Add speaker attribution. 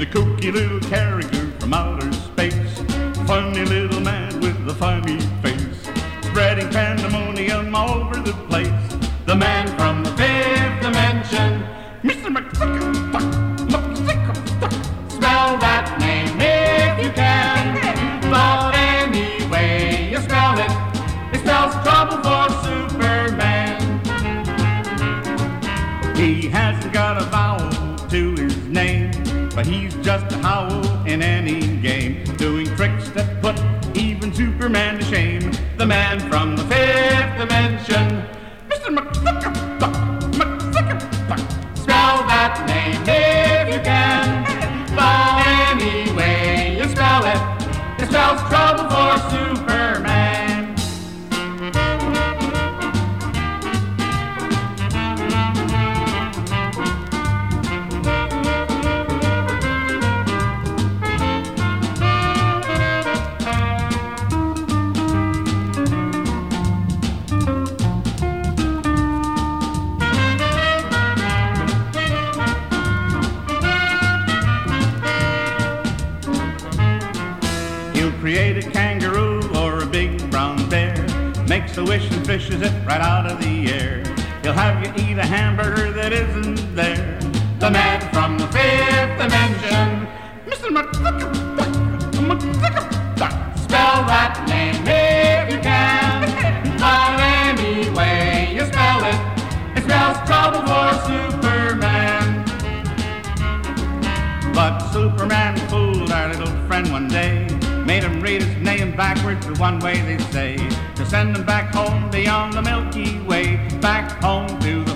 Speaker 1: a kooky little character from outer space. Funny little man with a funny face, spreading pandemonium all over the place. The man from the fifth dimension, Mr. McSickerstuck, McSickerstuck. Spell that name if you can, but any way you spell it, it spells trouble for Superman. He hasn't got a vowel to his name, but he's just a howl in any game, doing tricks that put even Superman to shame. The man from the fifth dimension, Mr. McSickerstuck, McSickerstuck. Spell that name if you can, but any way you spell it, it spells trouble for Superman. Create a kangaroo or a big brown bear, makes a wish and fishes it right out of the air. He'll have you eat a hamburger that isn't there. The man from the fifth dimension, Mr. McSickerstuck, McSickerstuck. Spell that name if you can, but any way you spell it, it spells trouble for Superman. But Superman fooled our little friend one day, made him read his name backwards the one way they say, to send him back home beyond the Milky Way, back home to the